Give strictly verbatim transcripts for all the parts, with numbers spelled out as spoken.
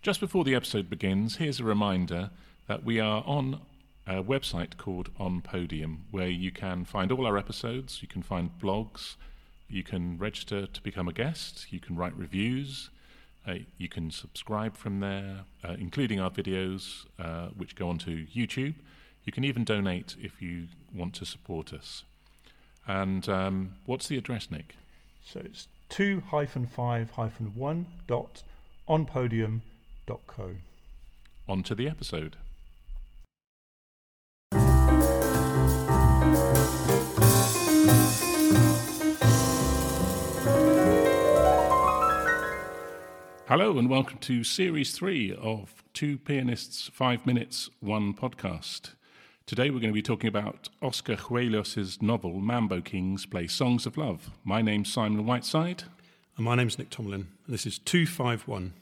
Just before the episode begins, here's a reminder that we are on a website called On Podium, where you can find all our episodes, you can find blogs, you can register to become a guest, you can write reviews, uh, you can subscribe from there, uh, including our videos, uh, which go onto YouTube. You can even donate if you want to support us. And um, what's the address, Nick? So it's two hyphen five hyphen one dot onpodium dot co. On to the episode. Hello and welcome to Series three of Two Pianists, Five Minutes, One Podcast. Today we're going to be talking about Oscar Cuellos' novel Mambo Kings Play Songs of Love. My name's Simon Whiteside. And my name's Nick Tomlin. And this is two five one.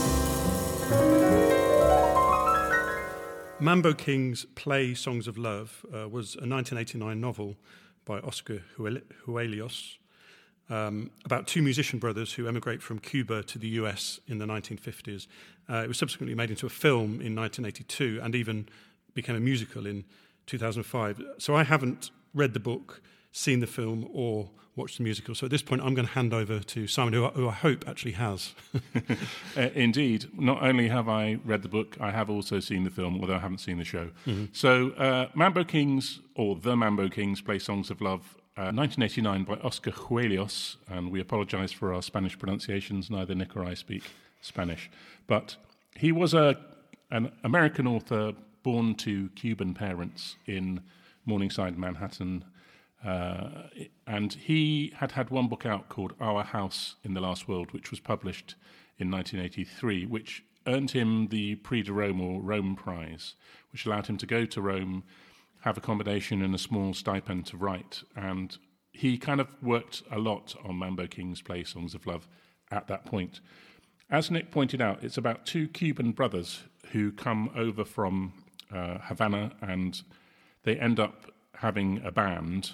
Mambo Kings Play Songs of Love uh, was a nineteen eighty-nine novel by Oscar Cuellos um, about two musician brothers who emigrate from Cuba to the U S in the nineteen fifties. Uh, it was subsequently made into a film in nineteen eighty-two and even became a musical in two thousand five. So I haven't read the book, seen the film, or watched the musical. So at this point, I'm going to hand over to Simon, who I, who I hope actually has. uh, indeed. Not only have I read the book, I have also seen the film, although I haven't seen the show. Mm-hmm. So uh, Mambo Kings, or The Mambo Kings, Play Songs of Love, uh, nineteen eighty-nine by Oscar Cuellos, and we apologise for our Spanish pronunciations. Neither Nick or I speak Spanish. But he was a an American author born to Cuban parents in Morningside, Manhattan. Uh, and he had had one book out called Our House in the Last World, which was published in nineteen eighty-three, which earned him the Prix de Rome or Rome Prize, which allowed him to go to Rome, have accommodation and a small stipend to write. And he kind of worked a lot on Mambo Kings Play Songs of Love at that point. As Nick pointed out, it's about two Cuban brothers who come over from uh, Havana, and they end up having a band,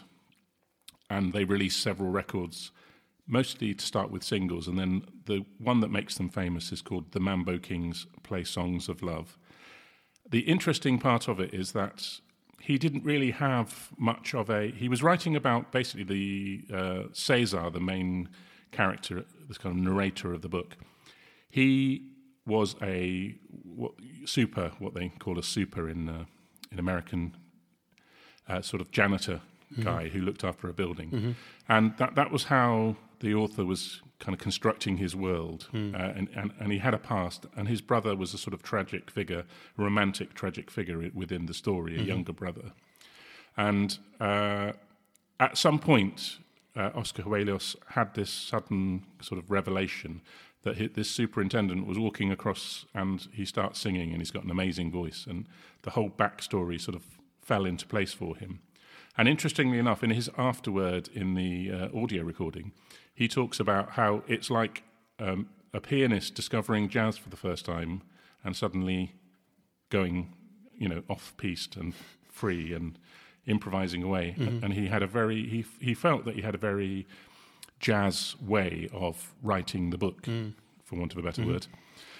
and they release several records, mostly to start with singles, and then the one that makes them famous is called The Mambo Kings Play Songs of Love. The interesting part of it is that he didn't really have much of a... He was writing about basically the uh, Cesar, the main character, this kind of narrator of the book. He was a what, super, what they call a super in uh, in American uh, sort of janitor guy mm-hmm. who looked after a building. Mm-hmm. And that, that was how the author was kind of constructing his world. Mm. Uh, and, and, and he had a past, and his brother was a sort of tragic figure, a romantic tragic figure within the story, a mm-hmm. younger brother. And uh, at some point, uh, Oscar Cuellos had this sudden sort of revelation that he, this superintendent was walking across and he starts singing, and he's got an amazing voice, and the whole backstory sort of fell into place for him. And interestingly enough, in his afterword in the uh, audio recording, he talks about how it's like um, a pianist discovering jazz for the first time and suddenly going, you know, off-piste and free and improvising away. Mm-hmm. And he had a very, he he felt that he had a very jazz way of writing the book, mm. for want of a better mm-hmm. word.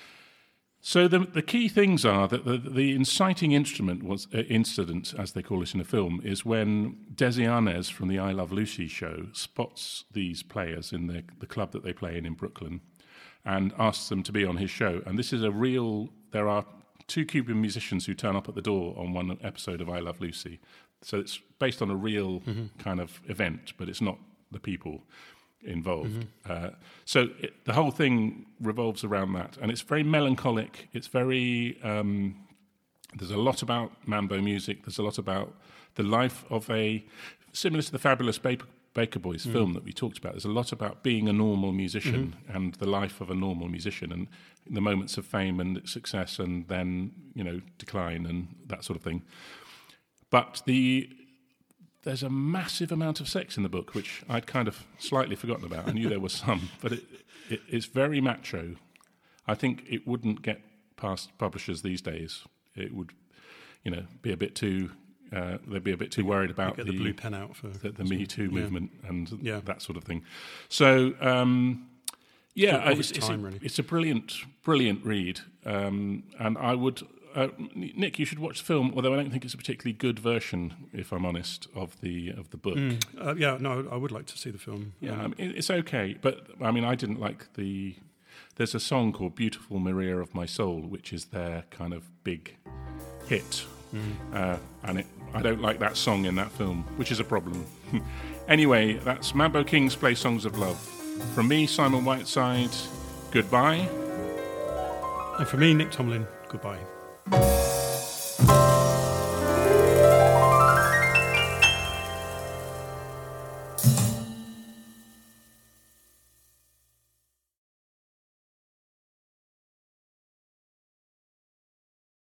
So the the key things are that the, the inciting instrument was uh, incident, as they call it in a film, is when Desi Arnaz from the I Love Lucy show spots these players in the, the club that they play in in Brooklyn and asks them to be on his show. And this is a real... There are two Cuban musicians who turn up at the door on one episode of I Love Lucy. So it's based on a real mm-hmm. kind of event, but it's not the people involved. Mm-hmm. Uh, so it, the whole thing revolves around that, and it's very melancholic. It's very um, there's a lot about mambo music. There's a lot about the life of a, similar to the Fabulous Baker, Baker Boys mm-hmm. film that we talked about. There's a lot about being a normal musician mm-hmm. and the life of a normal musician, and the moments of fame and success, and then, you know, decline and that sort of thing. But the There's a massive amount of sex in the book, which I'd kind of slightly forgotten about. I knew there was some, but it, it, it's very macho. I think it wouldn't get past publishers these days. It would, you know, be a bit too. Uh, they'd be a bit too worried about get the, the blue pen out for the, the Me Too yeah. movement and yeah. that sort of thing. So um, Yeah, of it's, its it's, time, a, really. it's a brilliant, brilliant read, um, and I would, uh, Nick, you should watch the film. Although I don't think it's a particularly good version, if I'm honest, of the of the book. Mm. Uh, yeah, no, I would like to see the film. Yeah, Um, I mean, it- it's okay, but I mean, I didn't like the. There's a song called "Beautiful Maria of My Soul," which is their kind of big hit, mm. uh, and it, I don't like that song in that film, which is a problem. Anyway, that's Mambo Kings Play Songs of Love. From me, Simon Whiteside, goodbye. And for me, Nick Tomlin, goodbye.